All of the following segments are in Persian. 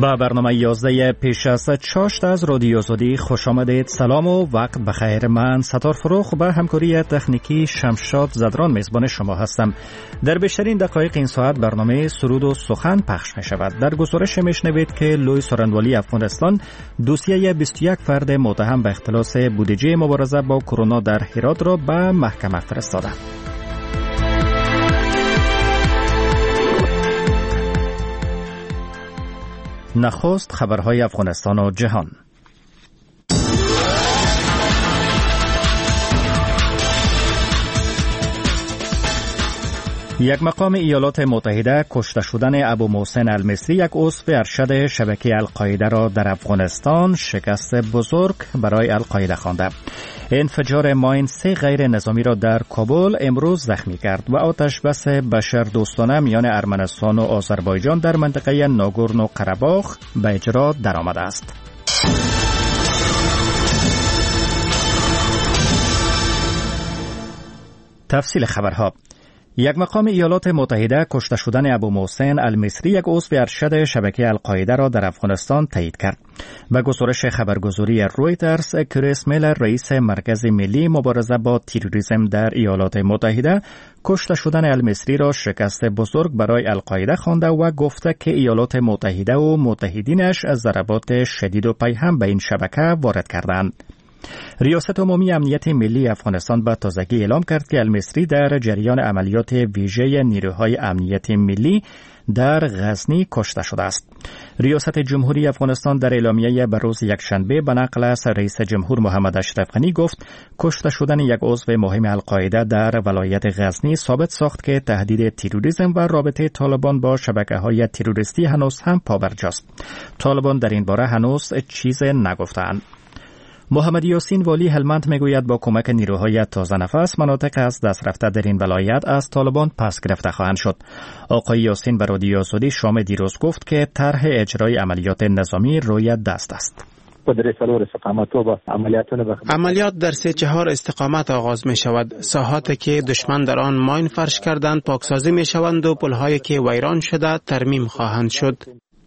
با برنامه 11 پیش از چاشت از رادیو آزادی خوش آمدید. سلام و وقت بخیر. من ستار فروخ با همکاری تکنیکی شمشاد زدران میزبان شما هستم. در بیشترین دقایق این ساعت برنامه سرود و سخن پخش می شود. در گزارش میشنوید که لوی سورنوالی افغانستان دوسیه 21 فرد متهم به اختلاس بودجه مبارزه با کرونا در هرات را به محکمه فرستاده. نخست خبرهای افغانستان و جهان. یک مقام ایالات متحده کشته شدن ابو محسن المصری، یک عضو ارشد شبکه القاعده را در افغانستان شکست بزرگ برای القاعده خوانده. انفجار ماین 3 غیر نظامی را در کابل امروز زخمی کرد و آتش بس بشردوستانه میان ارمنستان و آذربایجان در منطقه ناگورنو قره‌باخ به اجرا درآمده است. تفصیل خبرها. یک مقام ایالات متحده کشته شدن ابو محسن المصری، یک عضو ارشد شبکه القاعده را در افغانستان تایید کرد. به گزارش خبرگزاری رویترز، کریس میلر، رئیس مرکز ملی مبارزه با تروریسم در ایالات متحده، کشته شدن المصری را شکست بزرگ برای القاعده خوانده و گفته که ایالات متحده و متحدینش از ضربات شدید و پیهم به این شبکه وارد کردند. ریاست عمومی امنیت ملی افغانستان به تازگی اعلام کرد که المصری در جریان عملیات ویژه نیروهای امنیت ملی در غزنی کشته شده است. ریاست جمهوری افغانستان در اعلامیه به روز یکشنبه به نقل از رئیس جمهور محمد اشرف غنی گفت کشته شدن یک عضو مهم القاعده در ولایت غزنی ثابت ساخت که تهدید تروریسم و رابطه طالبان با شبکه‌های تروریستی هنوز هم پابرجاست. طالبان در این باره هنوز چیز نگفتند. محمد یاسین والی هلمند میگوید با کمک نیروهای تازه نفس مناطق از دست رفته در این ولایت از طالبان پس گرفته خواهند شد. آقای یاسین به رادیو آزادی شام دیروز گفت که طرح اجرای عملیات نظامی روی دست است. عملیات در 3-4 استقامت آغاز می شود. ساحاتی که دشمن در آن ماین فرش کردند پاکسازی می شوند و پل‌هایی که ویران شده ترمیم خواهند شد.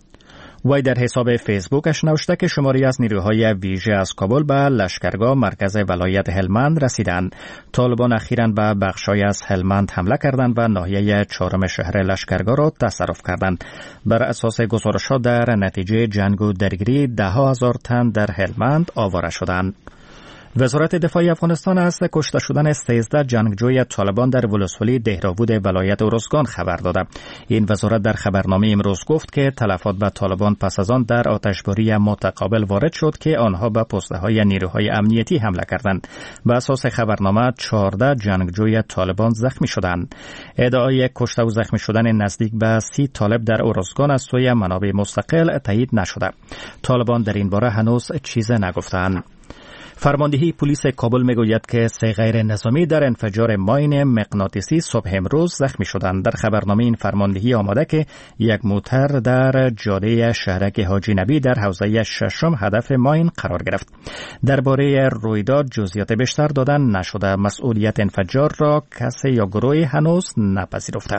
وی در حساب فیسبوکش نوشته که شماری از نیروهای ویژه از کابل به لشکرگاه مرکز ولایت هلمند رسیدند. طالبان اخیراً به بخشای از هلمند حمله کردند و ناحیه 4 شهر لشکرگاه را تصرف کردند. بر اساس گزارش‌ها در نتیجه جنگ و درگیری 10,000 تن در هلمند آواره شدند. وزارت دفاع افغانستان از کشته شدن 13 جنگجوی طالبان در ولسوالی دهراوود ولایت ارزگان خبر داده. این وزارت در خبرنامه امروز گفت که تلفات به طالبان پس از آن در آتشباری متقابل وارد شد که آنها به پست‌های نیروهای امنیتی حمله کردند. به اساس خبرنامه 14 جنگجوی طالبان زخمی شدند. ادعای کشته و زخمی شدن نزدیک به 30 طالب در ارزگان از سوی منابع مستقل تایید نشده. طالبان در این باره هنوز چیز نگفتند. فرماندهی پلیس کابل میگوید که 3 غیر نظامی در انفجار ماین مغناطیسی صبح امروز زخمی شدند. در خبرنامه این فرماندهی آمده که یک موتر در جاده شهرک حاجی نبی در حوزه 6 هدف ماین قرار گرفت. درباره رویداد جزئیات بیشتر دادن نشده. مسئولیت انفجار را کسی یا گروهی هنوز نپذیرفته.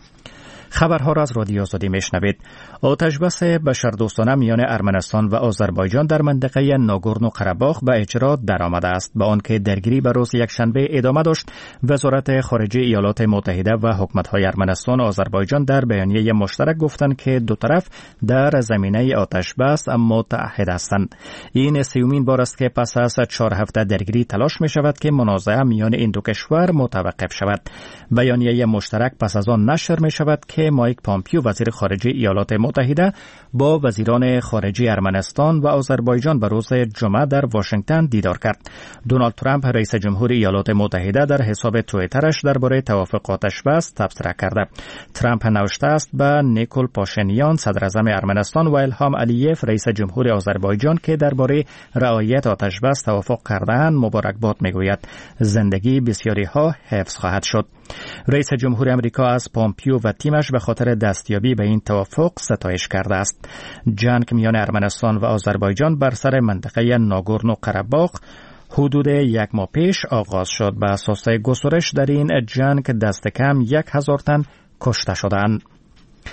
خبرها را از رادیو آزادی میشنوید. آتش بس بشردوستانه میان ارمنستان و آذربایجان در منطقه ناگورنو قره‌باخ به اجرا درآمده است. با آنکه درگیری به روز یکشنبه ادامه داشت، وزارت خارجه ایالات متحده و حکومت‌های ارمنستان و آذربایجان در بیانیه مشترک گفتند که دو طرف در زمینه آتش بس متعهد هستند. این سومین بار است که پس از 4 هفته درگیری تلاش می شود که منازعه میان این دو کشور متوقف شود. بیانیه مشترک پس از آن نشر می شود که مایک پامپیو وزیر خارجه ایالات متحده با وزیران خارجه ارمنستان و آذربایجان به روز جمعه در واشنگتن دیدار کرد. دونالد ترامپ رئیس جمهور ایالات متحده در حساب توییترش درباره توافق آتش بس تبصره کرده. ترامپ نوشته است به نیکول پاشینیان صدر اعظم ارمنستان و الهام علیف رئیس جمهور آذربایجان که درباره رعایت آتش بس توافق کرده‌اند مبارکباد میگوید. زندگی بسیاری ها حفظ خواهد شد. رئیس جمهور امریکا از پامپیو و تیمش به خاطر دستیابی به این توافق ستایش کرده است. جنگ میان ارمنستان و آذربایجان بر سر منطقه ناگورنو قره‌باخ حدود 1 ماه پیش آغاز شد. به اساس گزارش در این جنگ دست کم 1000 تن کشته شدند.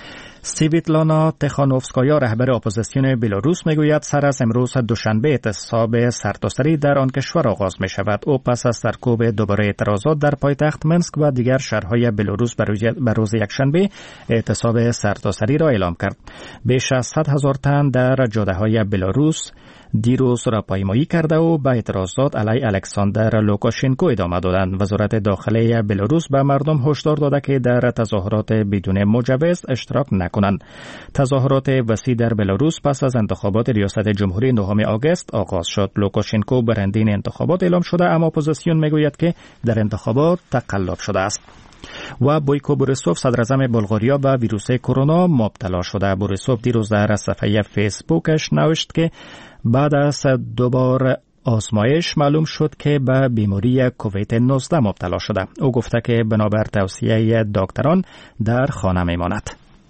سویتلانا تخانوفسکایا رهبر اپوزیسیون بلاروس میگوید سر از امروز دوشنبه اعتصاب سرتاسری در آن کشور آغاز می شود. او پس از سرکوب دوباره اعتراضات در پایتخت منسک و دیگر شهرهای بلاروس بر روز یکشنبه اعتصاب سرتاسری را اعلام کرد. بیش از 100,000 تن در جاده‌های بلاروس دیروز راهپیمایی کرده و به اعتراضات علیه الکساندر لوکاشنکو ادامه دادند. وزارت داخله بلاروس به مردم هشدار داده که در تظاهرات بدون مجوز اشتراک نکنند. تظاهرات وسیع در بلاروس پس از انتخابات ریاست جمهوری 9 آگوست آغاز شد. لوکاشنکو برنده این انتخابات اعلام شده، اما اپوزیسیون میگوید که در انتخابات تقلب شده است. و بویکو بوریسوف صدراعظم بلغاریا به ویروس کرونا مبتلا شده. بوریسوف دیروز در صفحه فیسبوکش نوشت که بعد از دوبار آزمایش معلوم شد که به بیماری کووید 19 مبتلا شده. او گفته که بنابر توصیه دکتران در خانه میماند.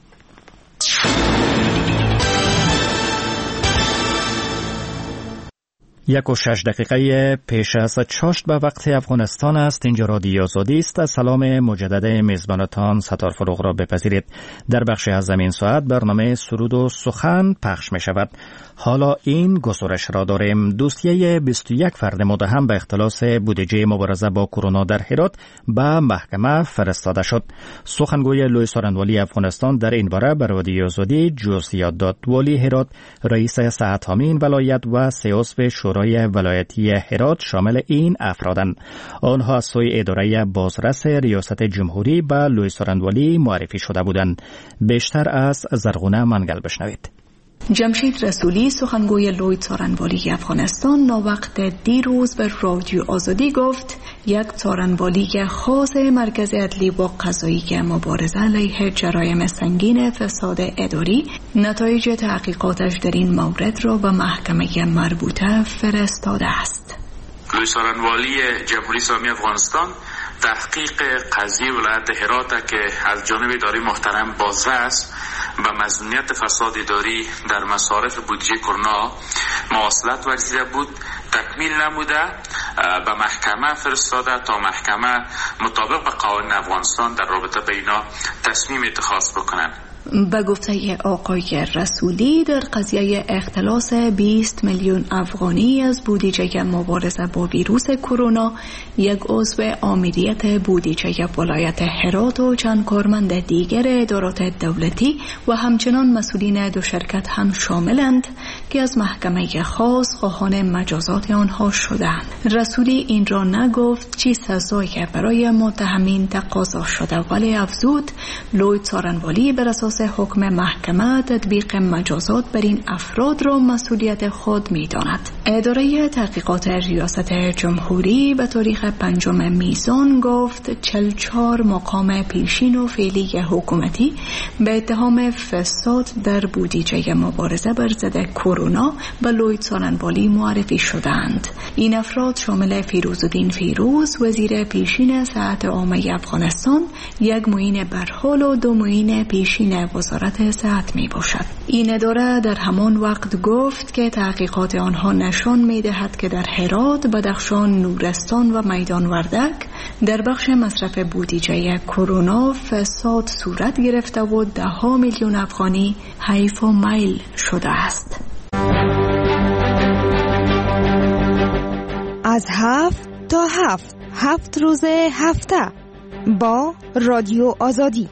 1:06 پیش از چاشت به وقت افغانستان است. اینجا رادیو آزادی است. سلام مجدد میزبانتان ستار فروغ را بپذیرید. در بخش از زمین ساعت برنامه سرود و سخن پخش می شود. حالا این گزارش را داریم. دوسیه 21 فرد متهم به اختلاس بودجه مبارزه با کرونا در هرات به محکمه فرستاده شد. سخنگوی لوی سارنوالی افغانستان در این باره به رادیو آزادی جزئیات داد. والی هرات، رئیس سعد حامین ولایت و 3 عضو شورای ولایتی هرات شامل این افرادند. آنها از سوی اداره بازرس ریاست جمهوری به لوی سارنوالی معرفی شده بودند. بیشتر از زرغونه منگل بشنوید. جمشید رسولی، سخنگوی لوی سارنوالی افغانستان، ناوقت دیروز به رادیو آزادی گفت یک سارنوالی خاص مرکز عدلی و قضایی مبارزه علیه جرایم سنگین فساد اداری نتایج تحقیقاتش در این مورد را به محکمه مربوطه فرستاده است. لوی سارنوالی جمهوری اسلامی افغانستان تحقیق قضیه ولایت هرات که از جانب اداره محترم بازرس به مظنونیت فساد اداری در مصارف بودجه کرونا مواصلت ورزیده بود تکمیل نموده به محکمه فرستاده تا محکمه مطابق به قوانین افغانستان در رابطه با اینا تصمیم اتخاذ بکنند. به گفته آقای رسولی، در قضیه اختلاس 20 میلیون افغانی از بودجه مبارزه با ویروس کرونا، یک عضو آمریت بودجه ولایت هرات و چند کارمند دیگر ادارات دولتی و همچنان مسئولین 2 شرکت هم شاملند که از محکمه خاص خواهان مجازات آنها شدند. رسولی این را نگفت چی سزایی برای متهمین تقاضا شده، ولی افزود لوی سارنوالی بر اساس حکم محکمه تطبیق مجازات بر این افراد را مسئولیت خود می داند. اداره تحقیقات ریاست جمهوری به تاریخ 5 میزان گفت 44 مقام پیشین و فعلی حکومتی به اتهام فساد در بودجه مبارزه بر ضد کرونا به لوی سارنوالی معرفی شدند. این افراد شامل فیروزالدین فیروز، وزیر پیشین صحت عامه افغانستان، یک معین برحال و 2 معین پیشین وزارت صحت می باشد. این اداره در همان وقت گفت که تحقیقات آنها نشان می دهد که در هرات، بدخشان، نورستان و میدان وردک در بخش مصرف بودجه کرونا فساد صورت گرفته و 10 میلیون افغانی حیف و میل شده است. از 7 تا 7 روز هفته با رادیو آزادی.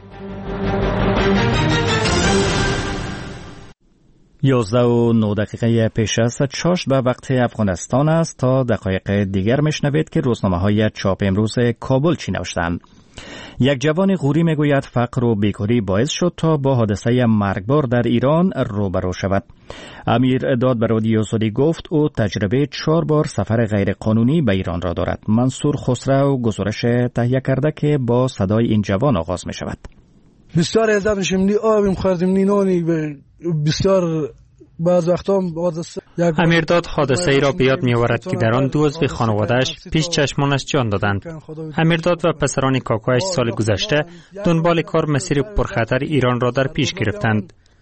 11:09 پیش از چاشت به وقت افغانستان است. تا دقایق دیگر میشنوید که روزنامه‌های چاپ امروز کابل چی نوشتند. یک جوان غوری میگوید فقر و بیکاری باعث شد تا با حادثه مرگبار در ایران روبرو شود. امیر داد به رادیو آزادی گفت او تجربه 4 بار سفر غیر قانونی به ایران را دارد. منصور خسرو گزارش تهیه کرده که با صدای این جوان آغاز می شود. بسیار عزت میشیم، نی آبیم خوردیم، نی نانی، بسیار بعض وقتا امیرداد حادثه ای را بیاد می‌آورد که در آن 2 عضو خانواده‌اش پیش چشمانش جان دادند. امیرداد و پسران کاکایش سال گذشته دنبال کار مسیر پرخطر ایران را در پیش گرفتند.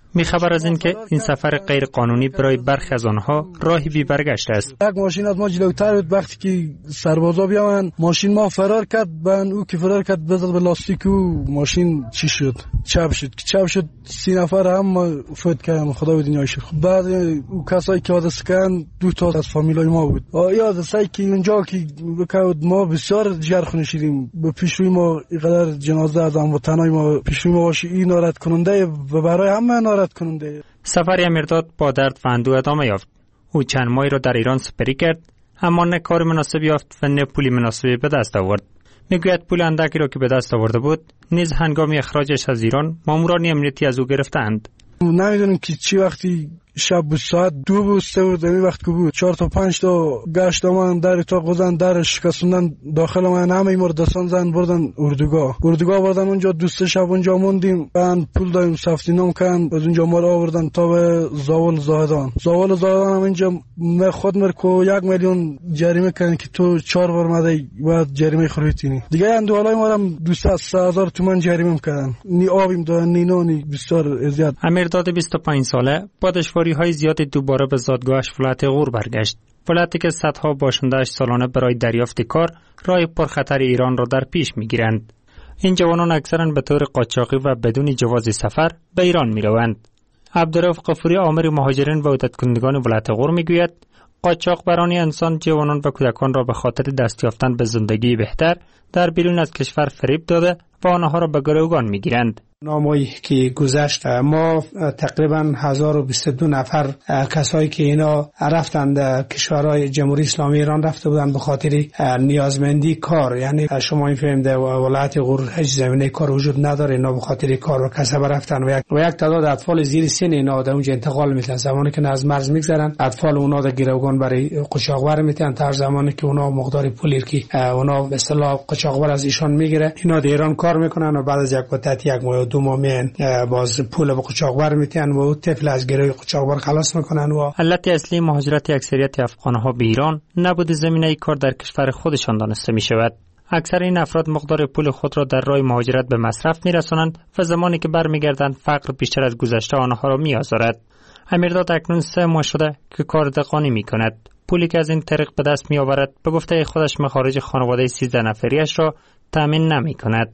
میخبر از این که این سفر غیر قانونی برای برخی از آنها راهی بی برگشت است. یک ماشین از ما جلوتر بود، وقتی که سربازا بیان ماشین ما فرار کرد، بن او که فرار کرد بزد به لاستیک و ماشین چی شد؟ چپ شد 3 نفر هم فوت کردن، خدا به دنیای شکر. بعد او کسایی که حادثه کردن 2 تا از فامیلای ما بود. یاد سعی که اونجا که بکود ما بسیار جرخونه شدیم، به پیشروی ما اینقدر جنازه از هموطنای ما پیشروی ما باشه، این ناراحت کننده و برای همه ناراحت کننده. سفر امیرداد با درد و اندوه ادامه یافت. او چند ماهی را در ایران سپری کرد، اما نه کار مناسب یافت و نه پولی مناسبی به دست آورد. میگوید پول اندکی را که به دست آورده بود نیز هنگام اخراجش از ایران ماموران امنیتی از او گرفتند. نمیدونم که چی وقتی شب بود، ساعت 2 بود 3 بود، این وقت که بود 4 تا 5 تا گشت من در اتاق گذاشتن، در شکستوندن داخل من، همه مردستان زن بردن اردوگاه بردن اونجا 2 3 شب اونجا موندیم. بعد پول دادیم ثبت نام کردن، از اونجا ما رو آوردن تا به زاول زاهدان هم اینجا خود مرکو 1 میلیون جریمه کردن که تو 4 بار مده بعد جریمه خریدینی دیگه. اندوالای ما هم 200,000 تومان جریمه کردن، نی آبیم دادن نی نونی، بسیار اذیت. امیرداد 25 ساله با دشواری‌های زیادی دوباره به زادگاهش ولایت غور برگشت. ولایتی که صدها باشنده‌اش سالانه برای دریافت کار راه پرخطر ایران را در پیش می‌گیرند. این جوانان اکثراً به طور قاچاقی و بدون جواز سفر به ایران می‌روند. عبدالرؤف غفوری آمر مهاجرین و عودت‌کنندگان ولایت غور می‌گوید قاچاق برانی انسان جوانان و کودکان را به خاطر دست یافتن به زندگی بهتر در بیرون از کشور فریب داده و آنها را به گروگان می‌گیرند. نامه‌ای که گذشت ما تقریبا 1022 نفر کسایی که اینا رفتند کشورهای جمهوری اسلامی ایران رفته بودند به خاطر نیازمندی کار، یعنی شما این فهمید ولایت غور هیچ زمینه کار وجود نداره، اینا به خاطر کار و کسب رفتن و یک تعداد اطفال زیر سن اینا در اونجا انتقال میتونن. زمانی که از مرز میگذرن اطفال اونا در گروگان برای قاچاقبر میتونن، تا زمانی که اونا مقدار پولی که اونا به اصطلاح قاچاقبر از ایشان میگیره اینا در ایران کار میکنن و بعد از یک مدت 1 ماه 2 ماه باز پول به قاچاقبر میتن و طفل از گروه قاچاقبر خلاص میکنن. و علت اصلی مهاجرت اکثریت افغانها به ایران نبود زمینه کار در کشور خودشان دانسته می شود. اکثر این افراد مقدار پول خود را در راه مهاجرت به مصرف میرسانند و زمانی که برمیگردند فقر بیشتر از گذشته آنها را میآزارد. امیرداد اکنون 3 ماه شده که کار دهقانی میکند. پولی که از این طریق به دست میآورد به گفته خودش مخارج خانواده 13 نفریش را تامین نمیکند.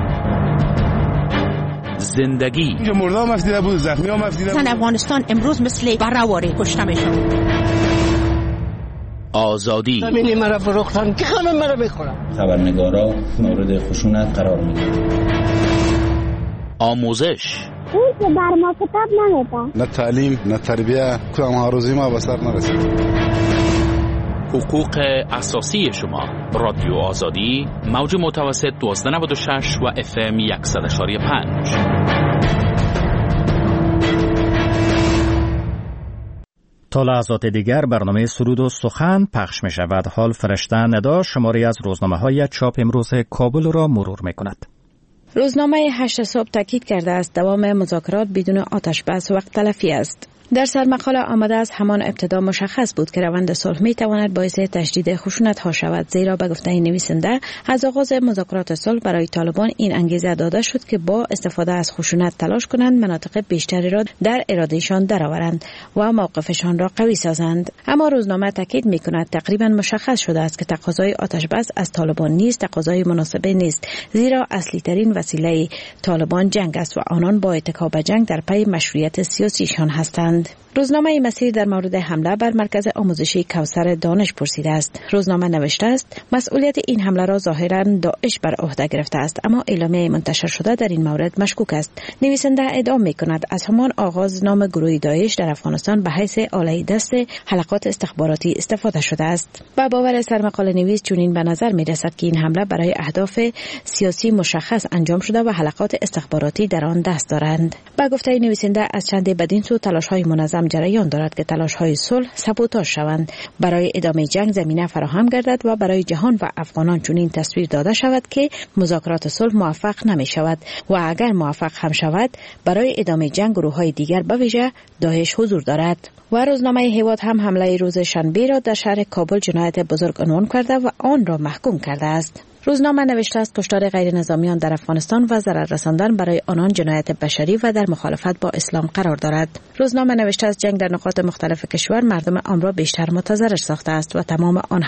زندگی اینجا مردا مفدیده بود، زخمی ها مفدیده بود. افغانستان امروز مثل برهواری کشته میشن. آزادی همینی مرا فروختن که همه مرا میخورن. خبرنگارا مورد خشونت قرار میگیرن. آموزش اون که بر ما کتاب نمیده، نه تعلیم نه تربیه، کدام هاروزی ما به سر نرسید. حقوق اساسی شما. رادیو آزادی موج متوسط 1296 و FM 100.5. تا لحظات دیگر برنامه سرود و سخن پخش می شود. حال فرشته ندا شماری از روزنامه های چاپ امروز کابل را مرور می کند. روزنامه 8 صبح تاکید کرده است دوام مذاکرات بدون آتش بس وقت تلفی است. در سرمقاله آمده از همان ابتدا مشخص بود که روند صلح می تواند باعث تشدید خشونت ها شود، زیرا به گفته نویسنده از آغاز مذاکرات صلح برای طالبان این انگیزه داده شد که با استفاده از خشونت تلاش کنند مناطق بیشتری را در ارادهشان درآورند و موقفشان را قوی سازند. اما روزنامه تاکید می کند تقریبا مشخص شده است که تقاضای آتش بس از طالبان نیست، تقاضای مناسبه نیست، زیرا اصلی ترین وسیله طالبان جنگ است و آنان با اتکا به جنگ در پی مشروعیت سیاسیشان هستند. روزنامه مسیر در مورد حمله بر مرکز آموزشی کوثر دانش پرسیده است. روزنامه نوشته است مسئولیت این حمله را ظاهراً داعش بر عهده گرفته است، اما اعلامیه منتشر شده در این مورد مشکوک است. نویسنده ادعا می‌کند از همان آغاز نام گروه داعش در افغانستان به حیث آله دست حلقات استخباراتی استفاده شده است. با باور سرمقاله نویس چنین به نظر می‌رسد که این حمله برای اهداف سیاسی مشخص انجام شده و حلقات استخباراتی در آن دست دارند. با گفته نویسنده از چند بدین سو تلاش‌های منظم جریان دارد که تلاش‌های صلح سبوتاژ شوند، برای ادامه جنگ زمینه فراهم گردد و برای جهان و افغانان چنین تصویر داده شود که مذاکرات صلح موفق نمی شود و اگر موفق هم شود برای ادامه جنگ گروه‌های دیگر به ویژه داعش حضور دارد. و روزنامه هیواد هم حمله روز شنبه را در شهر کابل جنایت بزرگ عنوان کرده و آن را محکوم کرده است. روزنامه نوشته است کشتار غیر نظامیان در افغانستان و ضرر رساندن برای آنان جنایت بشری و در مخالفت با اسلام قرار دارد. روزنامه نوشته است جنگ در نقاط مختلف کشور مردم عام را بیشتر متضرر ساخته است و تمام آن